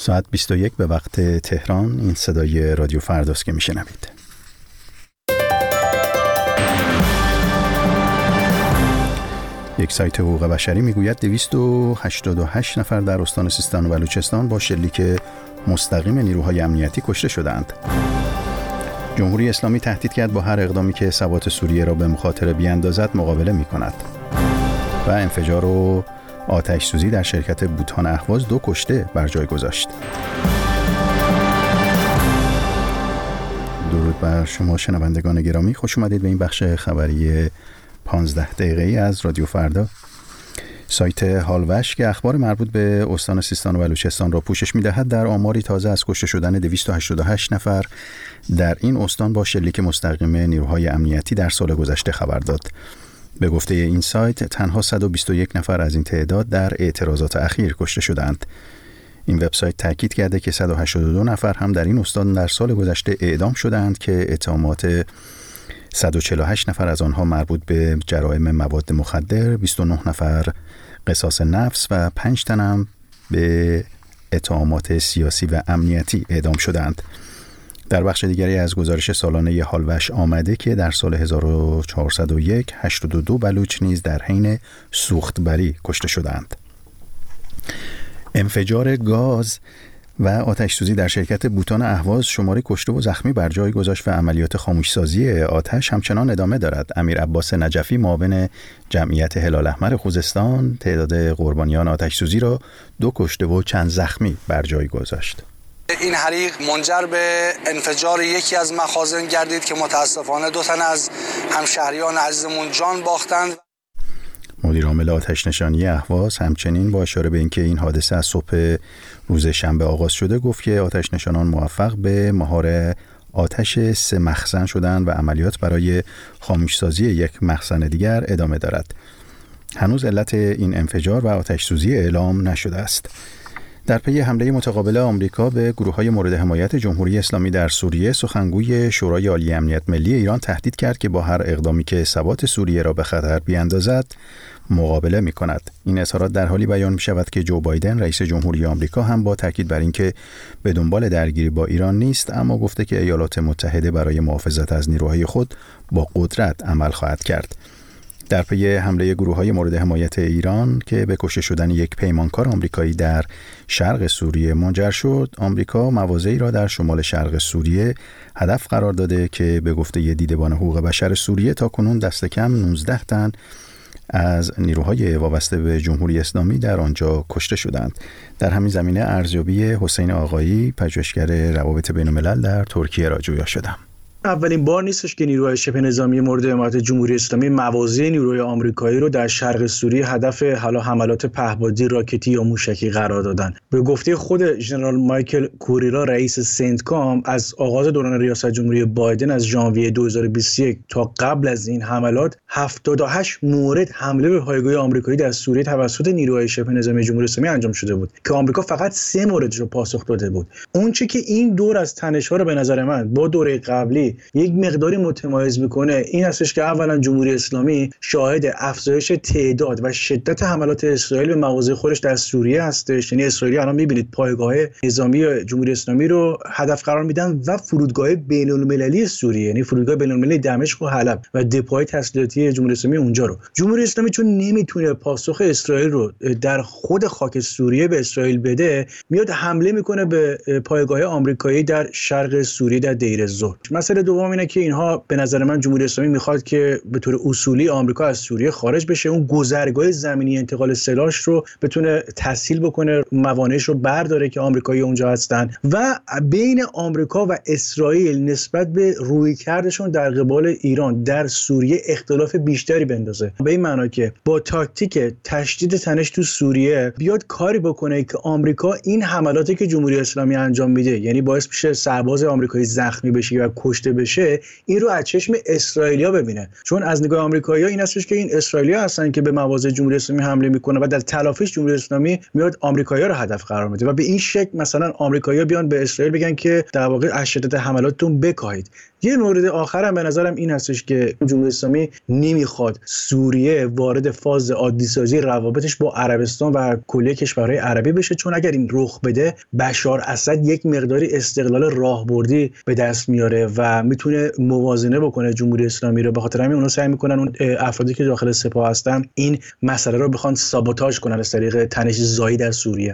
ساعت 21 به وقت تهران. این صدای رادیو فرداست که میشنوید. یک سایت حقوق بشری میگوید 288 نفر در استان سیستان و بلوچستان با شلیک مستقیم نیروهای امنیتی کشته شدند. جمهوری اسلامی تهدید کرد با هر اقدامی که ثبات سوریه را به مخاطره بیاندازد مقابله میکند. و انفجار و آتش سوزی در شرکت بوتان اهواز 2 کشته بر جای گذاشت. درود بر شما شنوندگان گرامی، خوش اومدید به این بخش خبری 15 دقیقه‌ای از رادیو فردا. سایت حالوش که اخبار مربوط به استان سیستان و بلوچستان را پوشش می‌دهد در آماری تازه از کشته شدن 288 نفر در این استان با شلیک مستقیم نیروهای امنیتی در سال گذشته خبر داد. به گفته این سایت تنها 121 نفر از این تعداد در اعتراضات اخیر کشته شدند. این وبسایت تاکید کرده که 182 نفر هم در این استان در سال گذشته اعدام شدند که اتهامات 148 نفر از آنها مربوط به جرائم مواد مخدر، 29 نفر قصاص نفس و 5 تن هم به اتهامات سیاسی و امنیتی اعدام شدند. در بخش دیگری از گزارش سالانه حالوش آمده که در سال 1401 82 بلوچ نیز در حین سوختبری کشته شدند. انفجار گاز و آتش سوزی در شرکت بوتان اهواز شماری کشته و زخمی بر جای گذاشت و عملیات خاموشسازی آتش همچنان ادامه دارد. امیر عباس نجفی معاون جمعیت هلال احمر خوزستان تعداد قربانیان آتش سوزی را 2 کشته و چند زخمی بر جای گذاشت. این حریق منجر به انفجار یکی از مخازن گردید که متاسفانه 2 تن از همشهریان عزیزمون جان باختند. مدیر عامل آتش نشانی اهواز همچنین با اشاره به اینکه این حادثه از صبح روز شنبه آغاز شده گفت که آتش نشانان موفق به مهار آتش 3 مخزن شدند و عملیات برای خاموشسازی یک مخزن دیگر ادامه دارد. هنوز علت این انفجار و آتش سوزی اعلام نشده است. در پی حمله متقابل آمریکا به گروه‌های مورد حمایت جمهوری اسلامی در سوریه، سخنگوی شورای عالی امنیت ملی ایران تهدید کرد که با هر اقدامی که ثبات سوریه را به خطر بیاندازد مقابله می‌کند. این اظهارات در حالی بیان می‌شود که جو بایدن رئیس جمهوری آمریکا هم با تاکید بر اینکه به دنبال درگیری با ایران نیست، اما گفته که ایالات متحده برای محافظت از نیروهای خود با قدرت عمل خواهد کرد. در پی حمله گروه‌های مورد حمایت ایران که به کشته شدن یک پیمانکار آمریکایی در شرق سوریه منجر شد، آمریکا مواضعی را در شمال شرق سوریه هدف قرار داده که به گفته دیدبان حقوق بشر سوریه تاکنون دست کم 19 تن از نیروهای وابسته به جمهوری اسلامی در آنجا کشته شدند. در همین زمینه ارزیابی حسین آقایی، پژوهشگر روابط بین‌الملل در ترکیه را جویا شدم. اولین بار نیستش که نیروهای شبه نظامی مورد حمایت جمهوری اسلامی مواضع نیروهای آمریکایی رو در شرق سوریه هدف حملات پهپادی راکتی یا موشکی قرار دادن. به گفته خود ژنرال مایکل کوریرا رئیس سنتکام، از آغاز دوران ریاست جمهوری بایدن از ژانویه 2021 تا قبل از این حملات 78 مورد حمله به پایگاه آمریکایی در سوریه توسط نیروهای شبه نظامی جمهوری اسلامی انجام شده بود که آمریکا فقط 3 موردش رو پاسخ داده بود. اون چه که این دور از تنش‌ها رو به نظر من با دوره قبلی یک مقداری متمایز میکنه این هستش که اولا جمهوری اسلامی شاهد افزایش تعداد و شدت حملات اسرائیل به مواضع خودش در سوریه هستش. یعنی اسرائیلی الان میبینید پایگاه نظامی جمهوری اسلامی رو هدف قرار میدن و فرودگاه بین‌المللی سوریه، یعنی فرودگاه بین‌المللی دمشق و حلب و دپوهای تسلیحاتی جمهوری اسلامی اونجا رو. جمهوری اسلامی چون نمیتونه پاسخ اسرائیل رو در خود خاک سوریه به اسرائیل بده، میاد حمله میکنه به پایگاه آمریکایی در شرق سوریه در دیر الزور. مسئله دوم اینه که اینها به نظر من جمهوری اسلامی میخواد که به طور اصولی آمریکا از سوریه خارج بشه، اون گذرگاه زمینی انتقال سلاح رو بتونه تسهیل بکنه، موانعش رو برداره که آمریکایی اونجا هستن و بین آمریکا و اسرائیل نسبت به رویکردشون در قبال ایران در سوریه اختلاف بیشتری بندازه. به این معنی که با تاکتیک تشدید تنش تو سوریه بیاد کاری بکنه که آمریکا این حملاتی که جمهوری اسلامی انجام میده، یعنی باعث میشه سرباز آمریکایی زخمی بشه و کشته کشته بشه این رو از چشم اسرائیلیا ببینه، چون از نگاه آمریکایی‌ها این هستش که این اسرائیلیا هستن که به مواضع جمهوری اسلامی حمله میکنه و در تلافیش جمهوری اسلامی میاد آمریکایی‌ها رو هدف قرار میده و به این شکل مثلا آمریکایی‌ها بیان به اسرائیل بگن که در واقع از شدت حملاتتون بکاهید. یه مورد آخرم به نظرم این هستش که جمهوری اسلامی نمیخواد سوریه وارد فاز عادی‌سازی روابطش با عربستان و کلیه کشورهای عربی بشه، چون اگر این رخ بده بشار اسد یک مقداری استقلال راهبردی به دست میاره و میتونه موازنه بکنه جمهوری اسلامی رو. به خاطر همین اونا سعی میکنن اون افرادی که داخل سپاه هستن این مسئله رو بخوان سابوتاژ کنن از طریق تنش زایی در سوریه.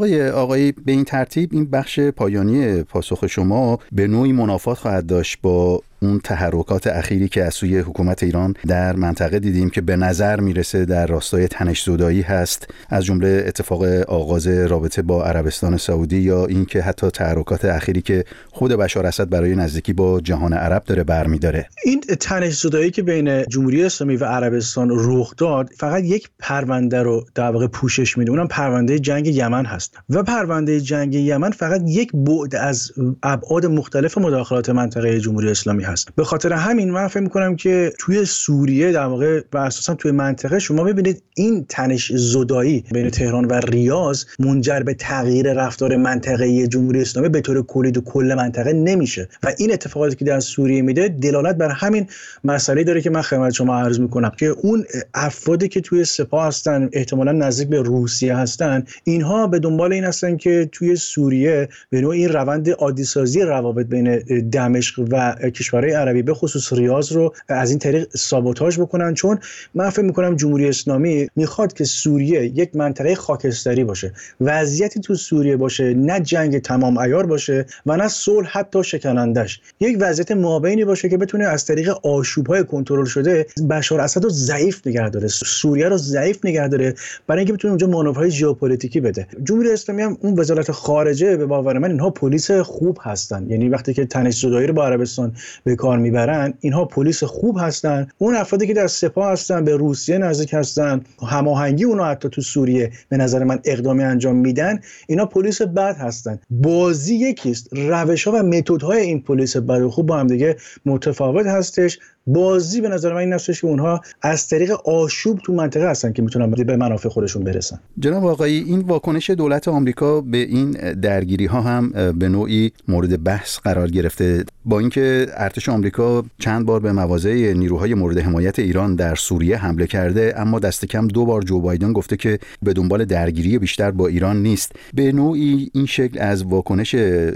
آقای به این ترتیب این بخش پایانی پاسخ شما به نوعی منافات خواهد داشت با اون تحرکات اخیری که از سوی حکومت ایران در منطقه دیدیم که به نظر میرسه در راستای تنش زدایی هست، از جمله اتفاق آغاز رابطه با عربستان سعودی یا این که حتی تحرکات اخیری که خود بشار اسد برای نزدیکی با جهان عرب داره برمی‌داره. این تنش زدایی که بین جمهوری اسلامی و عربستان رخ داد فقط یک پرونده رو در واقع پوشش میده، اونم پرونده جنگ یمن هست و پرونده جنگ یمن فقط یک بعد از ابعاد مختلف مداخلات منطقه جمهوری اسلامی هست. به خاطر همین من فکر می‌کنم که توی سوریه در واقع و اساساً توی منطقه شما ببینید این تنش زدایی بین تهران و ریاض منجر به تغییر رفتار منطقه‌ای جمهوری اسلامی به طور کلی تو کل منطقه نمیشه و این اتفاقاتی که در سوریه میده دلالت بر همین مسئله داره که من خدمت شما عرض می‌کنم که اون افرادی که توی سپاه هستن احتمالاً نزدیک به روسیه هستن، اینها به دنبال این هستن که توی سوریه به نوعی این روند عادی‌سازی روابط بین دمشق و کشورهای عربی به خصوص ریاض رو از این طریق سابوتاژ بکنن، چون من فکر می‌کنم جمهوری اسلامی میخواد که سوریه یک منطقه خاکستری باشه، وضعیتی تو سوریه باشه نه جنگ تمام عیار باشه و نه صلح حتی شکنندش، یک وضعیت مابینی باشه که بتونه از طریق آشوب‌های کنترل شده بشار اسد رو ضعیف نگه داره، سوریه رو ضعیف نگه داره برای اینکه بتونه اونجا مانورهای ژئوپلیتیکی بده. جمهوری اسلامی هم اون وزارت خارجه به باور من اینها پلیس خوب هستن، یعنی وقتی که تنش زدایی رو با عربستان به کار میبرن اینها پلیس خوب هستن. اون افرادی که در سپاه هستن به روسیه نزدیک هستن، هماهنگی اونها حتی تو سوریه به نظر من اقدامی انجام میدن، اینا پلیس بد هستن. بازی یکیست، روش‌ها و متدهای این پلیس بد و خوب با هم دیگه متفاوت هستش. بازی به نظر من این هستش که اونها از طریق آشوب تو منطقه هستن که میتونن به منافع خودشون برسن. جناب آقایی، این واکنش دولت آمریکا به این درگیری ها هم به نوعی مورد بحث قرار گرفته، با اینکه ارتش آمریکا چند بار به مواضع نیروهای مورد حمایت ایران در سوریه حمله کرده، اما دست کم 2 بار جو بایدن گفته که به دنبال درگیری بیشتر با ایران نیست. به نوعی این شکل از واکنش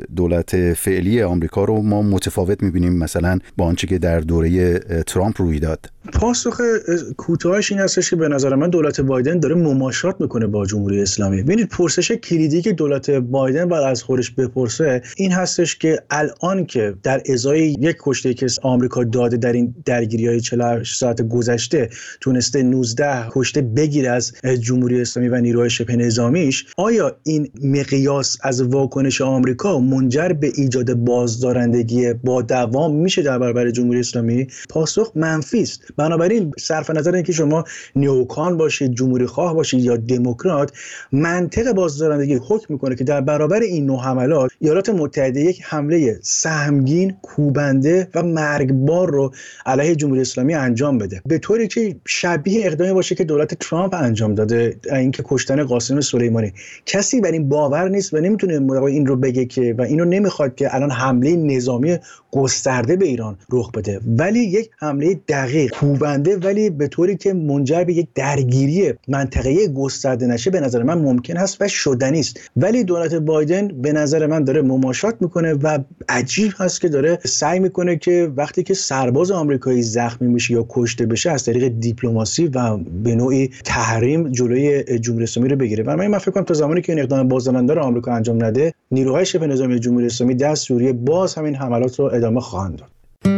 دولت فعلی آمریکا رو ما متفاوت می‌بینیم مثلا با آنچه که در دوره ترامپ روی داد. پاسخ کوتاهش این هستش که به نظر من دولت بایدن داره مماشات میکنه با جمهوری اسلامی. ببینید پرسش کلیدی که دولت بایدن باید از خودش بپرسه این هستش که الان که در ازای یک کشته که آمریکا داده در این درگیری‌های 48 ساعت گذشته تونسته 19 کشته بگیره از جمهوری اسلامی و نیروهای شبه نظامیش، آیا این مقیاس از واکنش آمریکا منجر به ایجاد بازدارندگی با دوام میشه در برابر جمهوری اسلامی؟ پاسخ منفی است. بنابراین صرف نظر اینکه شما نیوکان باشید، جمهوری خواه باشید یا دموکرات، منطق بازدارندگی حکم میکنه که در برابر این نوع حملات ایالات متحده یک حمله سهمگین، کوبنده و مرگبار رو علیه جمهوری اسلامی انجام بده، به طوری که شبیه اقدامی باشه که دولت ترامپ انجام داده، اینکه کشتن قاسم سلیمانی. کسی بر این باور نیست و نمیتونه این رو بگه که و اینو نمیخواد که الان حمله نظامی گسترده به ایران رخ بده، ولی یک حمله دقیق، کوبنده، ولی به طوری که منجر به یک درگیری منطقه‌ای گسترده نشه به نظر من ممکن هست و شدنی است. ولی دولت بایدن به نظر من داره مماشات میکنه و عجیب هست که داره سعی میکنه که وقتی که سرباز آمریکایی زخمی میشه یا کشته بشه از طریق دیپلماسی و به نوعی تحریم جلوی جمهوری اسلامی رو بگیره. و من فکر کنم تا زمانی که این اقدام بازدارنده رو آمریکا انجام نده، نیروهای شبه نظامی جمهوری اسلامی در سوریه باز همین حملات رو ادامه خواهند داد.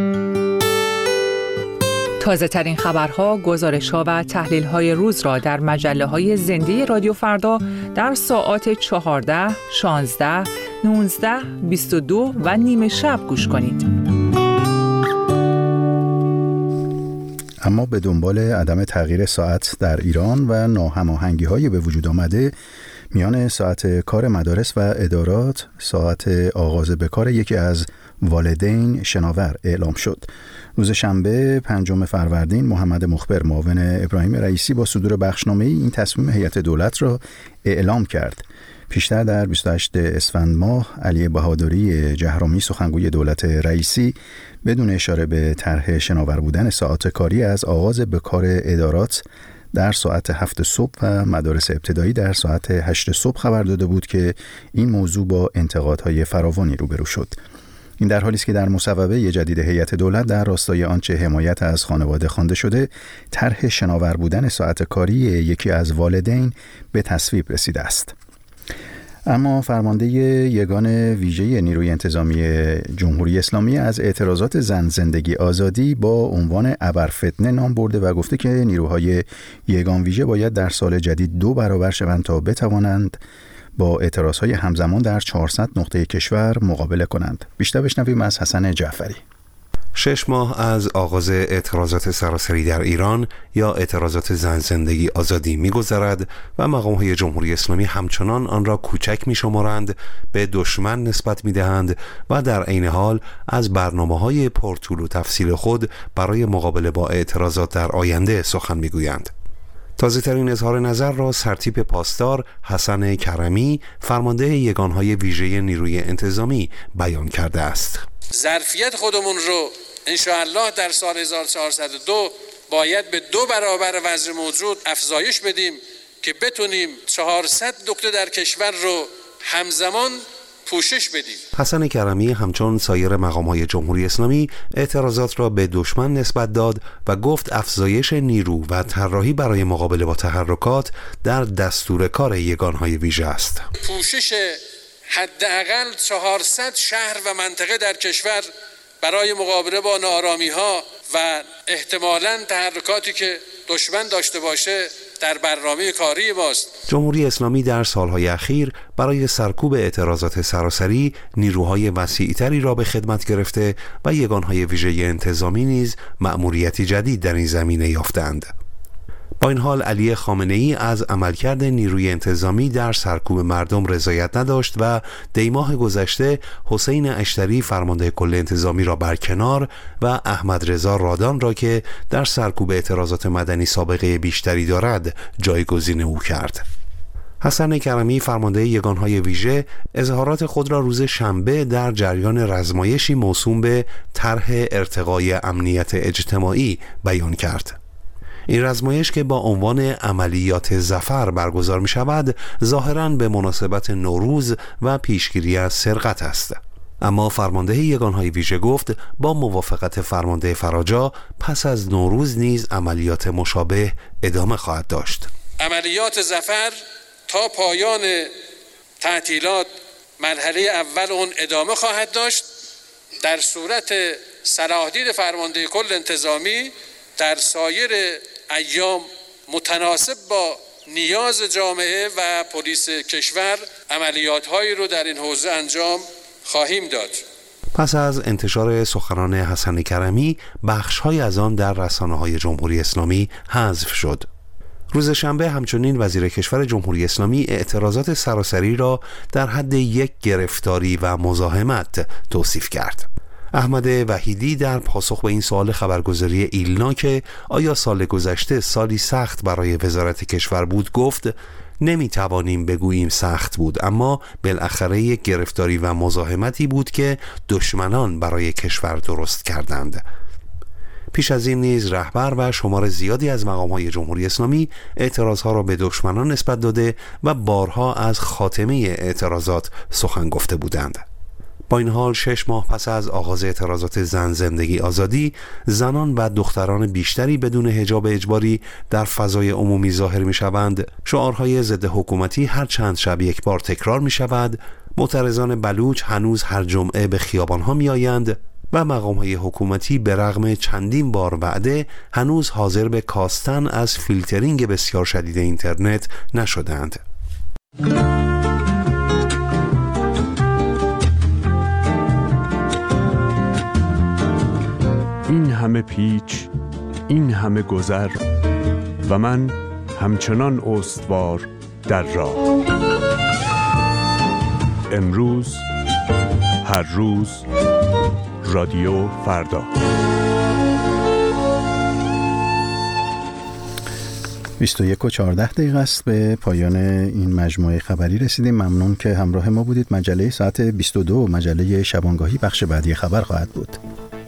تازه ترین خبرها، گزارش‌ها و تحلیل‌های روز را در مجله‌های زنده رادیو فردا در ساعات 14، 16، 19، 22 و نیم شب گوش کنید. اما به دنبال عدم تغییر ساعت در ایران و ناهماهنگی‌های به وجود آمده میان ساعت کار مدارس و ادارات، ساعت آغاز به کار یکی از والدین شناور اعلام شد. روز شنبه 5 فروردین محمد مخبر معاون ابراهیم رئیسی با صدور بخشنامه‌ای این تصمیم هیئت دولت را اعلام کرد. پیشتر در 28 اسفند ماه علی بهادری جهرومی سخنگوی دولت رئیسی بدون اشاره به طرح شناور بودن ساعات کاری از آغاز به کار ادارات در ساعت 7 صبح و مدارس ابتدایی در ساعت 8 صبح خبر داده بود که این موضوع با انتقادهای فراوانی روبرو شد. این در حالی است که در مصوبه جدید هیئت دولت در راستای آنچه حمایت از خانواده خوانده شده، طرح شناور بودن ساعت کاری یکی از والدین به تصویب رسیده است. اما فرمانده یگان ویژه نیروی انتظامی جمهوری اسلامی از اعتراضات زن زندگی آزادی با عنوان ابرفتنه نام برده و گفته که نیروهای یگان ویژه باید در سال جدید 2 برابر شوند تا بتوانند با اعتراضهای همزمان در 400 نقطه کشور مقابله کنند. بیشتر بشنویم از حسن جعفری. 6 ماه از آغاز اعتراضات سراسری در ایران یا اعتراضات زن زندگی آزادی می‌گذرد و مقام‌های جمهوری اسلامی همچنان آن را کوچک می‌شمارند، به دشمن نسبت می‌دهند و در عین حال از برنامه‌های پرطول و تفصیل خود برای مقابله با اعتراضات در آینده سخن می‌گویند. تازه‌ترین اظهار نظر را سرتیپ پاسدار حسن کرمی، فرمانده یگانهای ویژه نیروی انتظامی، بیان کرده است. ظرفیت خودمون رو انشاءالله در سال 1402 باید به 2 برابر وضع موجود افزایش بدیم که بتونیم 400 نقطه در کشور رو همزمان پوشش بدیم. حسن کرمی همچون سایر مقام‌های جمهوری اسلامی اعتراضات را به دشمن نسبت داد و گفت افزایش نیرو و طراحی برای مقابله با تحرکات در دستور کار یگانهای ویژه است. پوشش حداقل 400 شهر و منطقه در کشور برای مقابله با ناآرامی‌ها و احتمالاً تحرکاتی که دشمن داشته باشه در برنامه کاری ماست. جمهوری اسلامی در سالهای اخیر برای سرکوب اعتراضات سراسری نیروهای وسیع‌تری را به خدمت گرفته و یگانهای ویژه انتظامی نیز مأموریتی جدید در این زمینه یافتند. با این حال علی خامنه‌ای از عملکرد نیروی انتظامی در سرکوب مردم رضایت نداشت و دیماه گذشته حسین اشتری فرمانده کل انتظامی را برکنار و احمد رضا رادان را که در سرکوب اعتراضات مدنی سابقه بیشتری دارد جایگزین او کرد. حسن کرمی فرمانده یگانهای ویژه اظهارات خود را روز شنبه در جریان رزمایشی موسوم به طرح ارتقای امنیت اجتماعی بیان کرد. این رزمایش که با عنوان عملیات ظفر برگزار می شود ظاهراً به مناسبت نوروز و پیشگیری از سرقت است. اما فرمانده یگانهای ویژه گفت با موافقت فرمانده فراجا پس از نوروز نیز عملیات مشابه ادامه خواهد داشت. عملیات ظفر تا پایان تعطیلات مرحله اول اون ادامه خواهد داشت. در صورت صلاح‌دید فرمانده کل انتظامی در سایر ایام متناسب با نیاز جامعه و پلیس کشور عملیات‌هایی رو در این حوزه انجام خواهیم داد. پس از انتشار سخنان حسن کرمی بخش‌های از آن در رسانه‌های جمهوری اسلامی حذف شد. روز شنبه همچنین وزیر کشور جمهوری اسلامی اعتراضات سراسری را در حد یک گرفتاری و مزاحمت توصیف کرد. احمد وحیدی در پاسخ به این سوال خبرگزاری ایلنا که آیا سال گذشته سالی سخت برای وزارت کشور بود گفت نمیتوانیم بگوییم سخت بود، اما بالاخره یک گرفتاری و مزاحمتی بود که دشمنان برای کشور درست کردند. پیش از این نیز رهبر و شمار زیادی از مقام‌های جمهوری اسلامی اعتراضها را به دشمنان نسبت داده و بارها از خاتمه اعتراضات سخن گفته بودند. با این حال 6 ماه پس از آغاز اعتراضات زن زندگی آزادی، زنان و دختران بیشتری بدون حجاب اجباری در فضای عمومی ظاهر می شوند. شعارهای ضد حکومتی هر چند شب یک بار تکرار می شود. معترضان بلوچ هنوز هر جمعه به خیابانها می آیند و مقام‌های حکومتی به رغم چندین بار وعده هنوز حاضر به کاستن از فیلترینگ بسیار شدید اینترنت نشدند. این همه پیچ، این همه گذر و من همچنان استوار در راه. امروز، هر روز، رادیو فردا. 21:14 است. به پایان این مجموعه خبری رسیدیم. ممنون که همراه ما بودید. مجله ساعت 22 مجله شبانگاهی بخش بعدی خبر خواهد بود.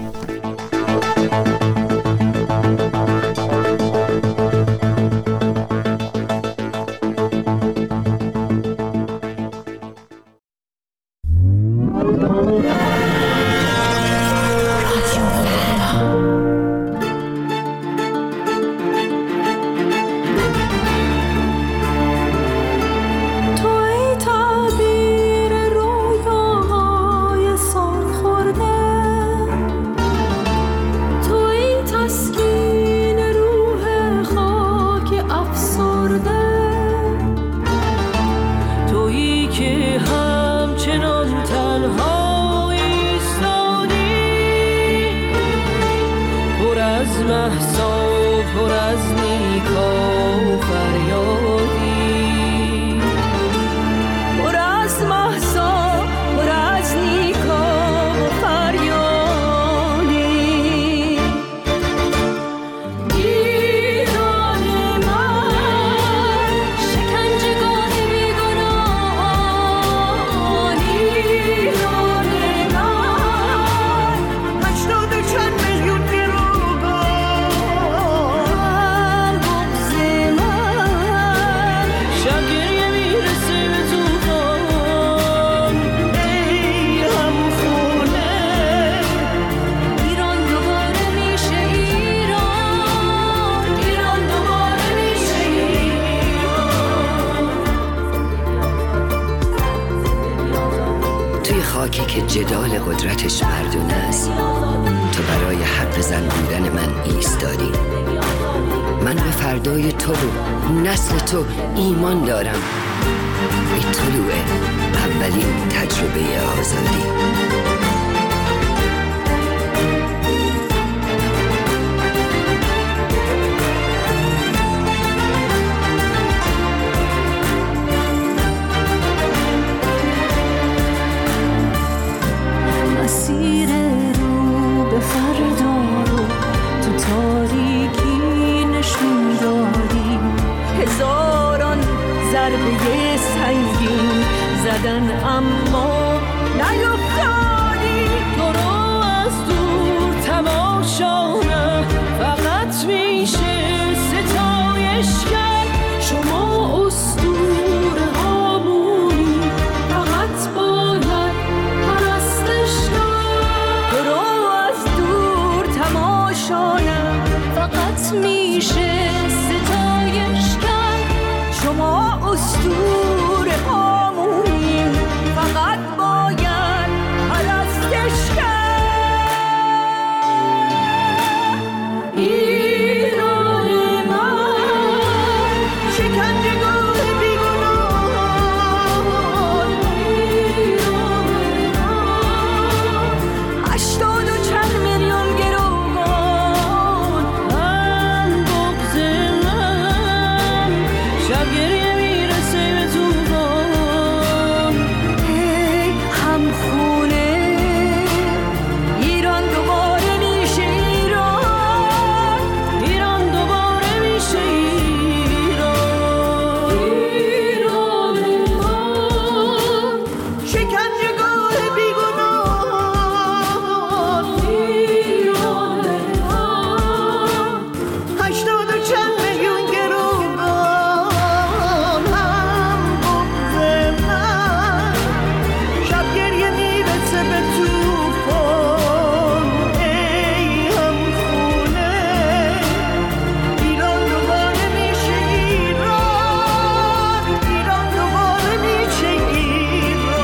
خاکی که جدال قدرتش مردونه است، تو برای حق زن بودن من ایستادی. من به فردای تو و نسل تو ایمان دارم. ای طلوع اولین تجربه آزادی. مسیر رو به فردا رو تو تاریکی نشون دادی. هزاران ضربه سنگین زدن اما نیفتادی. تو رو از دور تماشا نه فقط میشه ستایش کرد. شما اسطوره هامونی فقط باید پرستش کرد. تو رو از دور تماشا نه فقط میشه ستایش کرد. شما اسطوره هامونی فقط باید پرستش کرد. ایران من شکنجهگاه بیگناهان. ایران من 80 و چند میلیون گروگان. من بغض من شب گریه میرسه به طوفان. ای همخونه ایران دوباره میشه ایران. ایران دوباره میشه ایران. ایران من شکنجهگاه بیگناهان. ایران من 80 و چند میلیون گروگان. هم بغض من شب گریه میرسه به طوفان. ای همخونه ایران دوباره میشه ایران. ایران دوباره میشه ایران.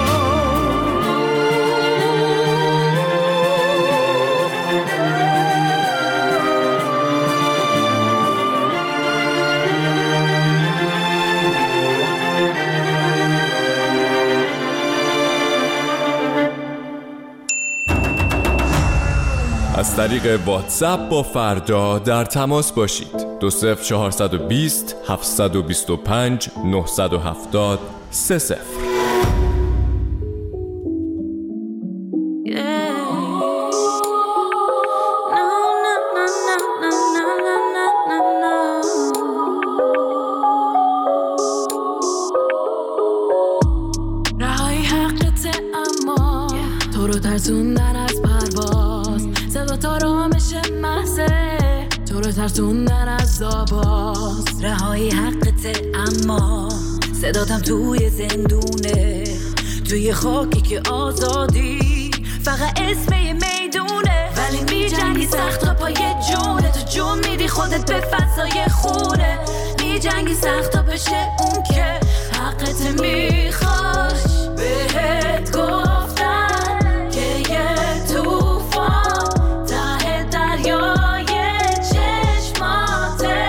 از طریق واتساپ با فردا در تماس باشید. 20420 725 970 30. تو رو ترسوندن از پرواز، صدا تا رامش محضه تو رو ترسوندن از آواز. رهایی حقته اما صداتم توی زندونه، توی خاکی که آزادی فقط اسم یه میدونه. ولی می جنگی سخت تا پای جونه، تو جون میدی خودت به فضای خونه. می جنگی سخت تا بشه اون که حقت میخواش. بهت گفتن که یه توفان ته دریای چشماته.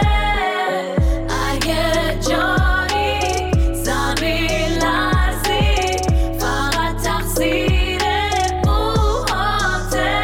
اگه جایی زمین لرزی فقط تقصیر موهاته.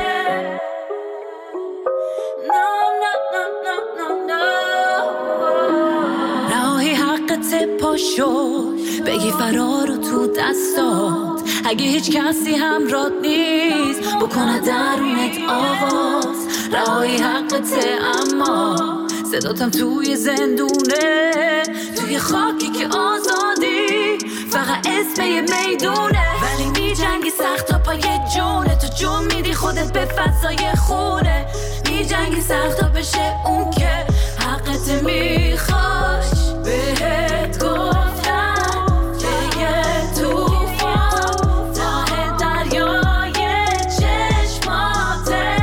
رهایی حقت پاشو بگی فرارو تو دستات. اگه هیچ کسی همراهت نیست بکنه درونت آواز. رهایی حقته اما صداتم توی زندونه، توی خاکی که آزادی فقط اسم یه میدونه. ولی می جنگی سخت تا پای جونه، تو جون میدی خودت به فضای خونه. می جنگی سخت تا بشه اون که حقت میخواش. بهت گفتن که یه توفان ته دریای چشماته.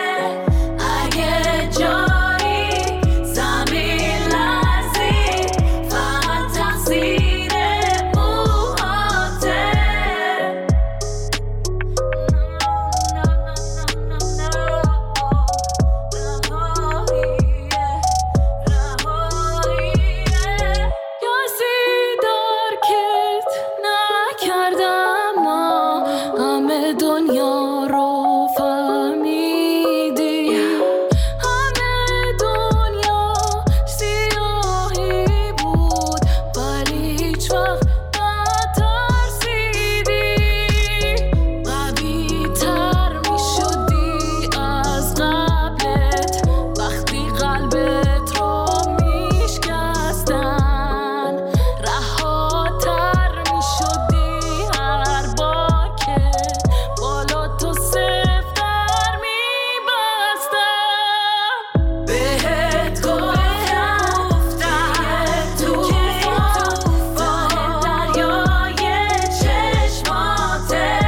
اگه جایی زمین لرزی فقط تقصیر موهاته. دنیا رو فهمیدی، همه دنیا سیاهی بود ولی هیچ وقت نترسیدی. قوی تر می شدی از قبلت وقتی قلبت رو می شکستن. رهاتر می شدی هر بار که بالا تو سفتر می بستن. بهت گفتن توفان دریای چشماته.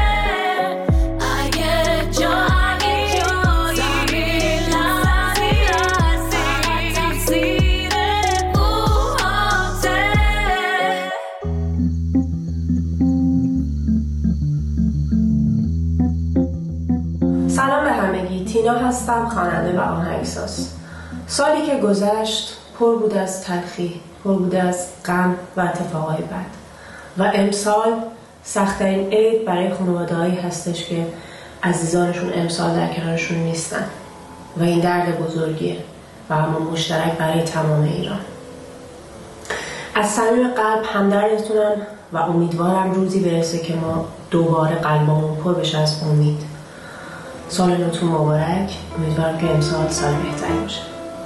اگه جایی زمین لرزی تقصیر موهاته. سلام به همگی، تینا هستم، خواننده و آهنگساز. سالی که گذشت پر بود از تلخی، پر بود از غم و اتفاقای بد و امسال سخت‌ترین عید برای خانواده‌هایی هستش که عزیزانشون امسال در کنارشون نیستن و این درد بزرگیه و اما مشترک برای تمام ایران. از صمیم قلب همدردتونم و امیدوارم روزی برسه که ما دوباره قلبمون پر بشه از امید. سال نوتون مبارک، امیدوارم که امسال سال بهتری باشه.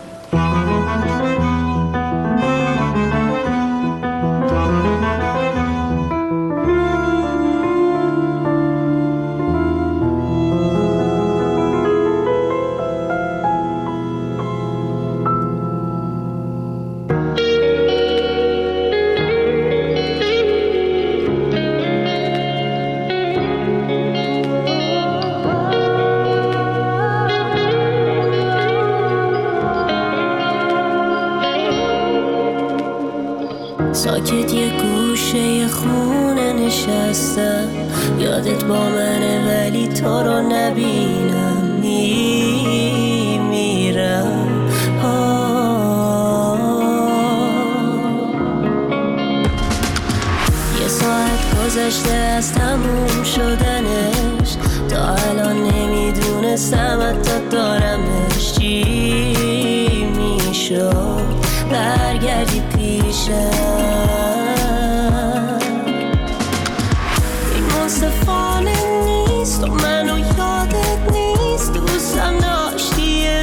ساکت یه گوشه خونه نشستم، یادت با منه ولی تو رو نبینم. میمیرم یه ساعت گذشته از تموم شدنش، تا الان نمیدونستم حتی دارمش. چی میشد برگردی پیشم؟ این منصفانه نیست و منو یادت نیست. دوستم داشتی یه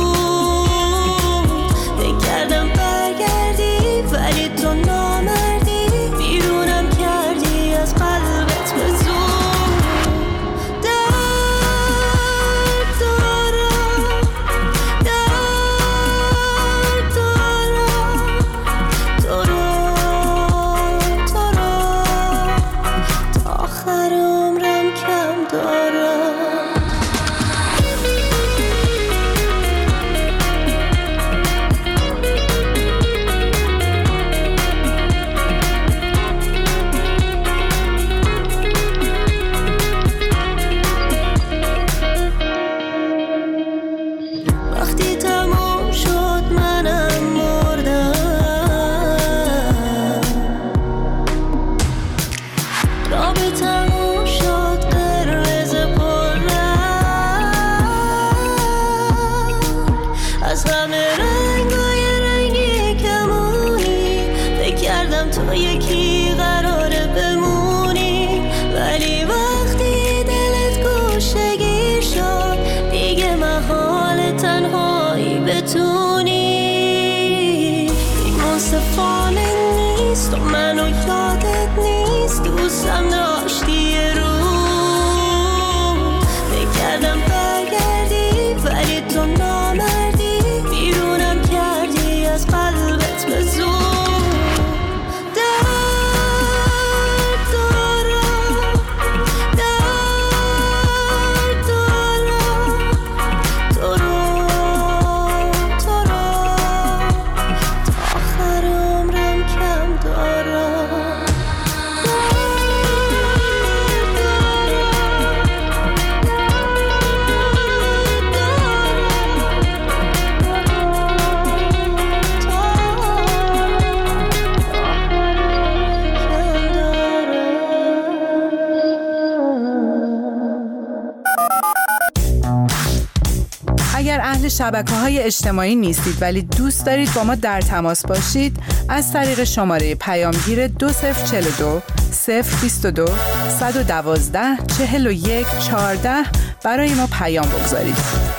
روز بگردم برگردی ولی تو نامردی. بیرونم کردی از قلبت به زور. دوستم داشتی یه رو بکردم برگردی ولی تو نامردی بیرونم کردی از قلبت به زور شبکه‌های اجتماعی نیستید ولی دوست دارید با ما در تماس باشید، از طریق شماره پیامگیر 2042 022 112 41 14 برای ما پیام بگذارید.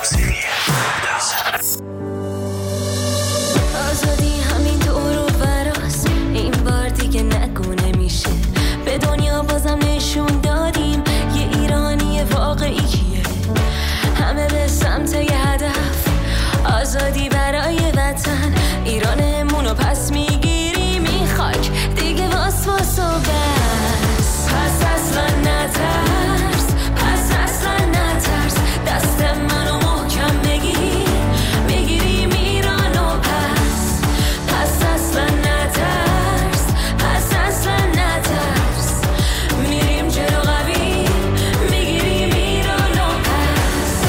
آزادی همین دور و براست، این بار دیگه نگونه میشه، به دنیا بازم نشون دادیم یه ایرانی واقعی کیه، همه به سمت یه هدف، آزادی برای وطن، ایرانمونو پس میگیریم این خاک دیگه واس واس و بس، پس اصلا نترس، پس اصلا نترس، دست منو محکم بگیر، میگیریم ایرانو پس، پس اصلا نترس، پس اصلا نترس، میریم جلو قوی، میگیریم ایرانو پس.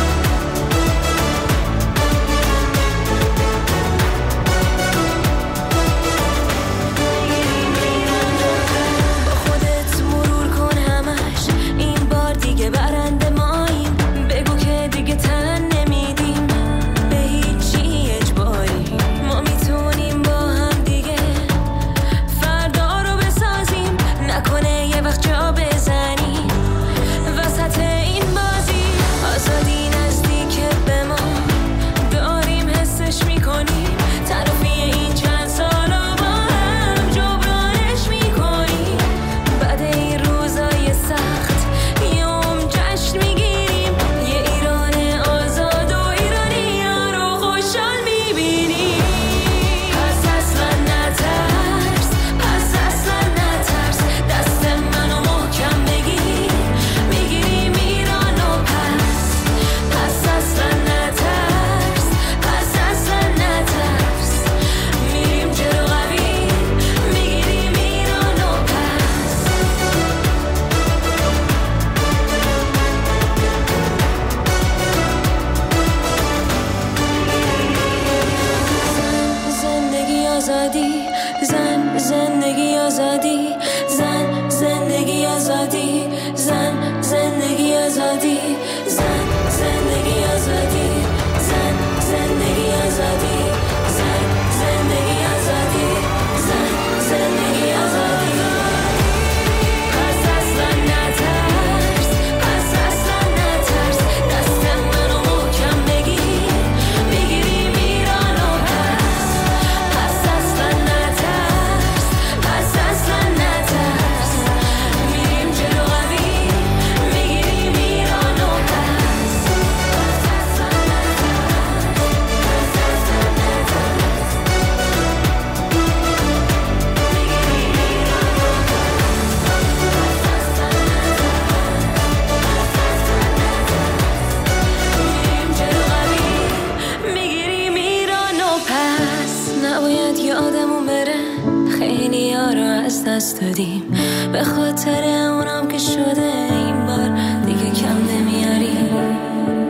با خودت مرور کن همش، این بار دیگه برنده ماییم، بگو که دیگه تن نمیدیم به هیچی اجباری، ما میتونیم با هم دیگه فردا رو بسازیم، نکنه یه وقت جا بزنیم وسط این بازی، آزادی نزدیکه به ما داریم حسش میکنیم، طرفی این چند سالا با هم جبرانش میکنیم، بعد این روزای سخت یوم جشن میگیریم، یه ایران آزاد و ایرانی ها رو خوشحال میبینیم، پس اصلا نترس، پس اصلا نترس، دست منو محکم بگیر، میگیریم ایرانو پس، پس اصلا نترس، پس اصلا نترس، میریم جلو قوی، میگیریم ایرانو پس. زندگی آزادی، زن زندگی آزادی، زن زندگی آزادی، زن زندگی آزادی، زن زندگی آزادی، زن زندگی آزادی، زن زندگی آزادی، زن زندگی آزادی، پس اصلا نترس، پس اصلا نترس، دست منو محکم بگیر، میگیریم ایرانو پس، پس اصلا نترس، پس اصلا نترس، میریم جلو قوی، میگیریم ایرانو پس، پس اصلا میریم جلو قوی، میگیریم ایرانو پس. نباید یادمون بره خیلی ها رو از دست دادیم، به خاطر اونم که شده این بار دیگه کم نمیاریم.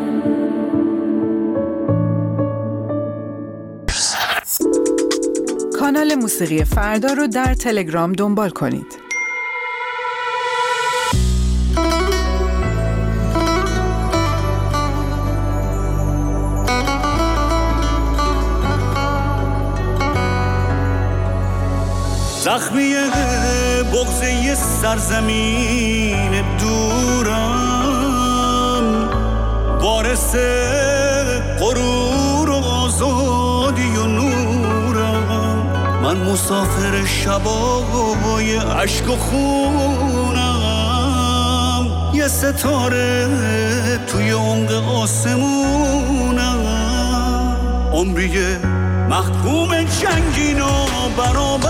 کانال موسیقی فردا رو در تلگرام دنبال کنید. زخمی بغضه سرزمین دورم، وارث غرور و آزادی و نورم، من مسافر شبای عشق و خونم، یه ستاره توی عمق آسمونم، عمریه محکوم جنگی نابرابر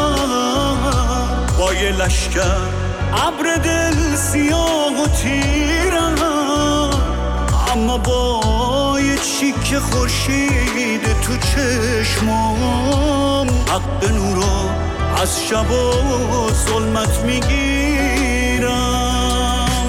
با یه لشکر ابر دل سیاه و تیرم، اما با یه چیک خورشید تو چشمام حق نورا از شب و ظلمت میگیرم.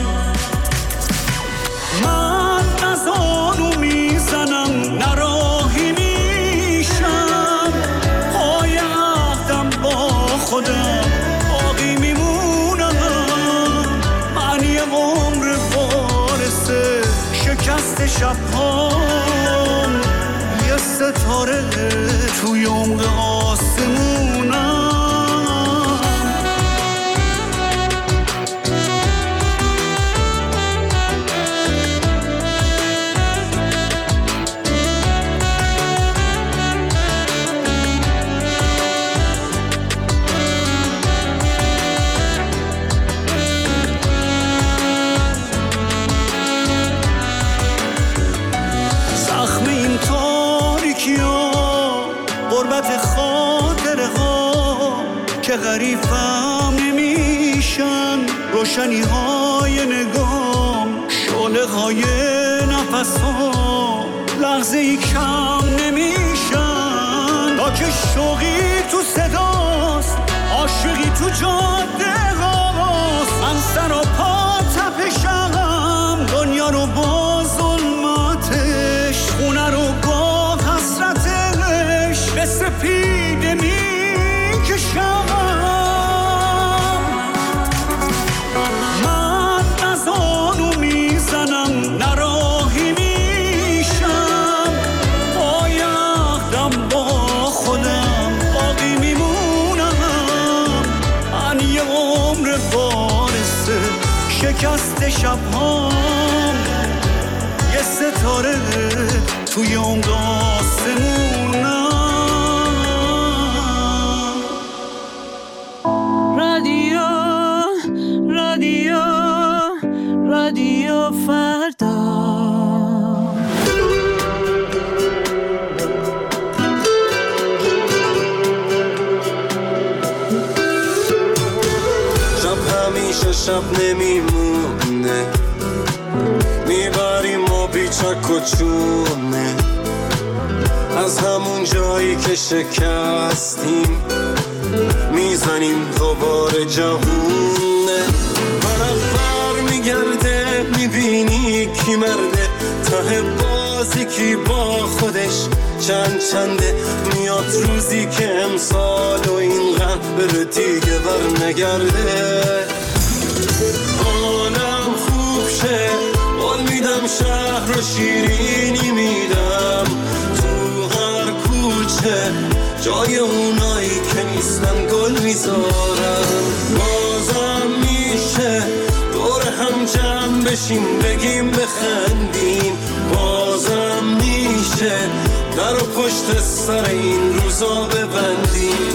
من نزانو میزنم نراهی میشم، پای عهدم با خودم باقی میمونم. من یه عمر وارث شکست شبهام، یه ستاره توی عمق آسمونم. که غریفم نمیشن روشنی های نگام، شعله های نفس ها لحظه ای کم نمیشن. تا که شوقی تو صداست، عاشقی تو جاده هاست، من سر و پا تپشم، دنیا رو با ظلمتش، خونه رو با حسرتش به سپیده میکشم. شکست شبهام، یه ستاره توی عمق آسمونم. رادیو رادیو رادیو فردا، شب نمیمونه، میبریم ما بیچک و چونه، از همون جایی که شکستیم میزنیم دوباره جوونه. ورق بر میگرده میبینی کی مرده، ته بازی کی با خودش چند چنده. میاد روزی که امسال و اینقدر بره دیگه بر نگرده. حالم خوب شه قول میدم، شهر رو شیرینی میدم، تو هر کوچه جای اونایی که نیستن گل میذارم. بازم میشه دور هم جمع بشیم بگیم بخندیم، بازم میشه در و پشت سر این روزا ببندیم.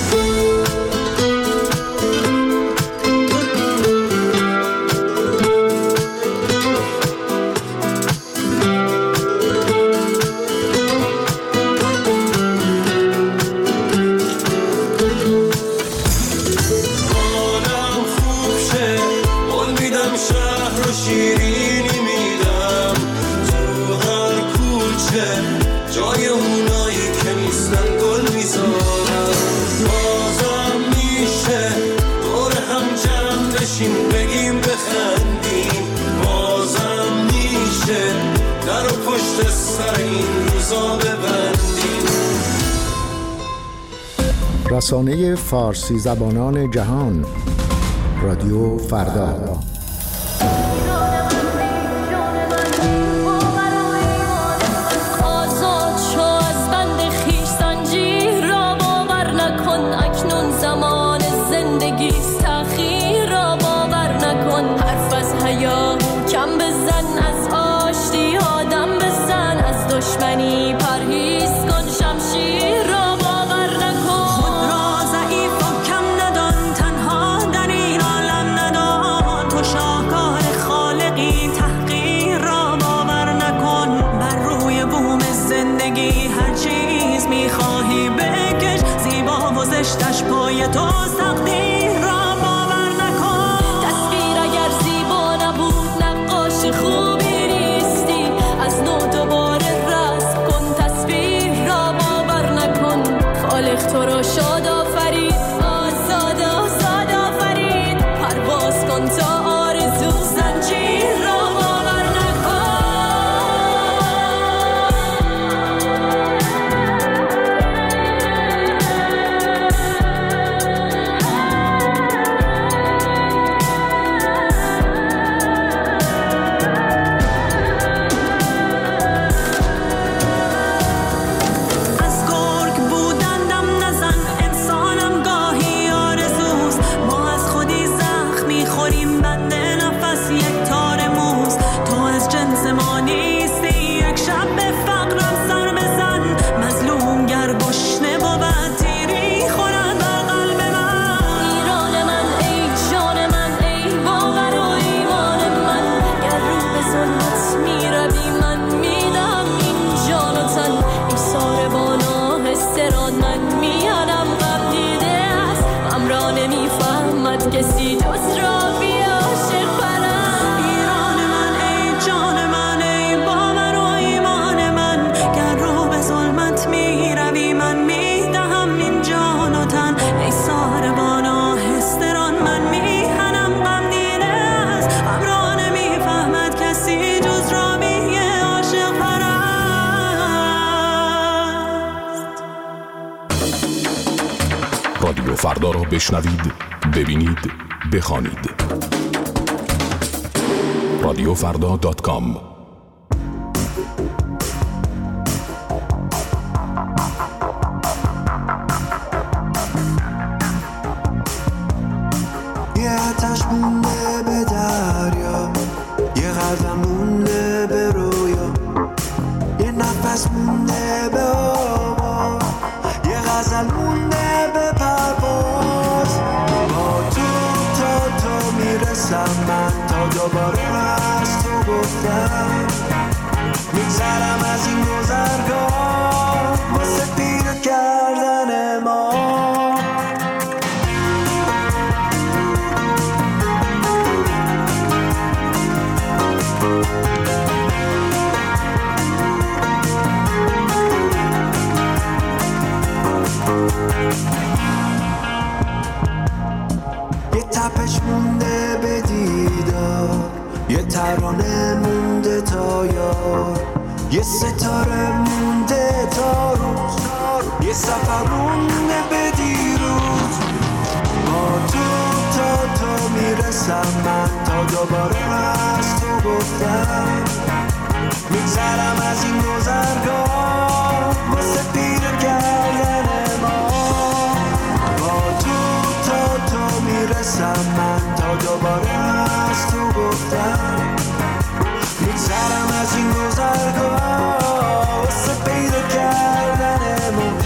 رسانه فارسی زبانان جهان، رادیو فردا. دشمنی پرهیز کن، شمشیر را باور نکن. فردا را بشنوید، ببینید، بخوانید. رادیوفردا.com. یه آتش مونده به دریا، یه قدم مونده به رویا، یه نفس مونده به هوا، یه غزل مونده به پرواز. با تو میرسم من، تا دوباره از تو گفتم میگذرم از این گذرگاه واسه پیدا کردن ما. یه تپش مونده به دیدار، یه ترانه مونده تا یار، یه ستاره مونده تا روز، یه سفر مونده به دیروز. با تو میرسم من، تا دوباره از تو گفتم میگذرم از این گذرگاه واسه پیدا کردن ما. با تو میرسم من، تا دوباره از تو گفتم میگذرم از این گذرگاه واسه پیدا کردن ما.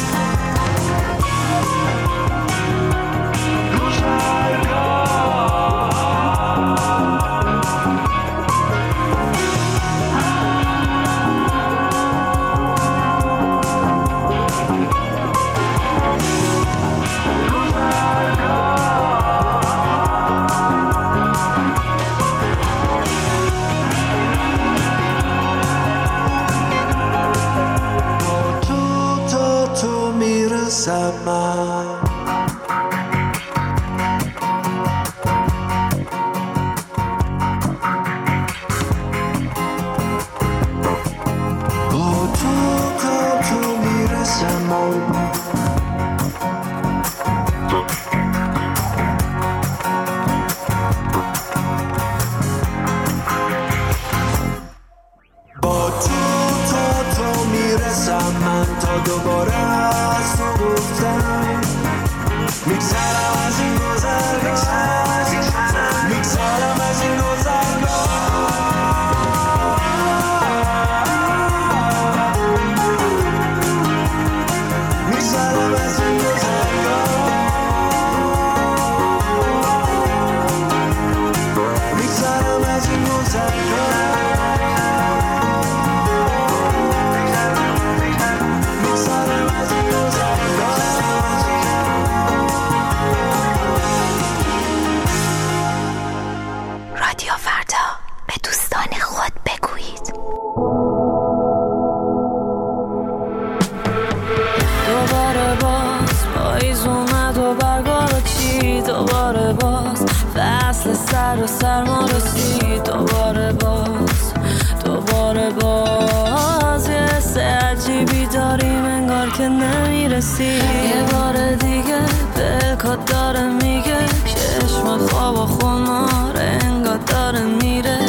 یه بار دیگه بلکات داره میگه، چشم خواب و خمار انگار داره میره.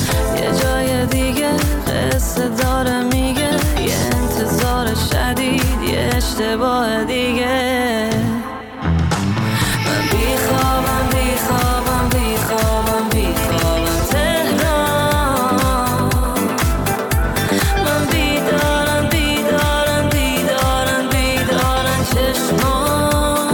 یه جای دیگه قصه داره میگه، یه انتظار شدید، یه اشتباه دیگه. من بیخوابم بیخوابم بیخوابم بیخوابم تهران، من بیدارم بیدارم بیدارم بیدارم چشمان.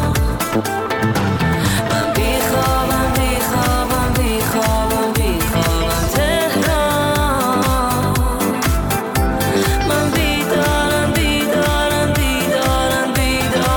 من بیخوابم بیخوابم بیخوابم بیخوابم تهران، من بیدارم بیدارم بیدارم بیدارم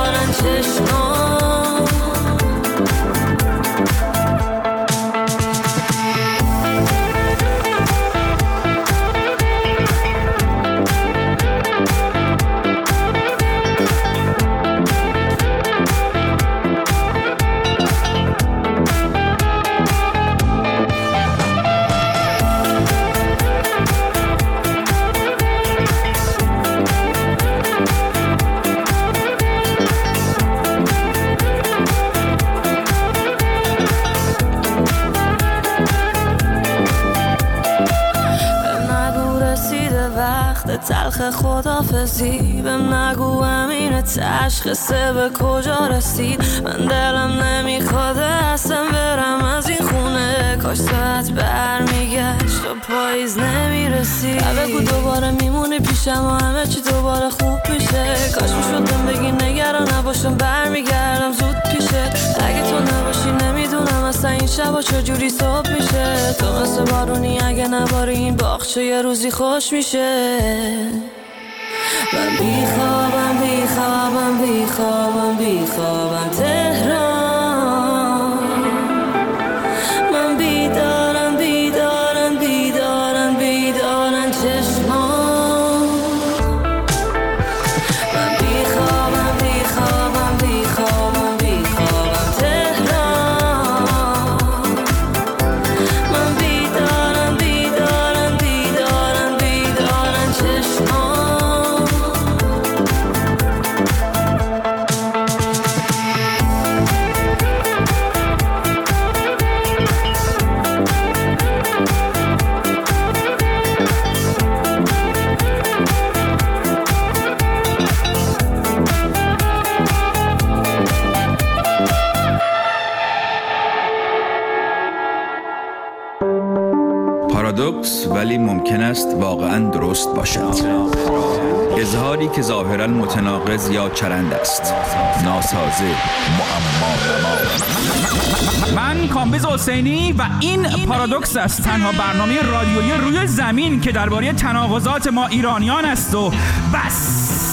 وقت تلخ خدافزی. بهم نگو امین تشخیصه به کجا رسید. من دلم نمیخواد اصلا برم از این خونه. کاش ساعت برمیگشت و پاییز نمیرسید. بگو دوباره میمونی پیشم و همه چی دوباره خوب میشه. کاش میشدم بگی نگران نباشم برمیگردم زود پیشه. اگه تو نباشی نمیدونم اصلا این شبا چجوری صبح میشه. تو مثل بارونی اگه نباری این باغچه یه روزی خوش میشه. من بیخوابم بیخوابم بیخوابم بیخوابم تهران. من بیدارم بیدارم بیدارم بیدارم چشمان. من بیخوابم بیخوابم بیخوابم بیخوابم تهران. من بیدارم بیدارم بیدارم بیدارم چشمان. پارادوکس ولی ممکن است واقعاً درست باشد. اظهاری که ظاهراً متناقض یا چرند است. ناسازه، معما. من کامبیز حسینی و این پارادوکس است، تنها برنامه رادیویی روی زمین که درباره تناقضات ما ایرانیان است و بس.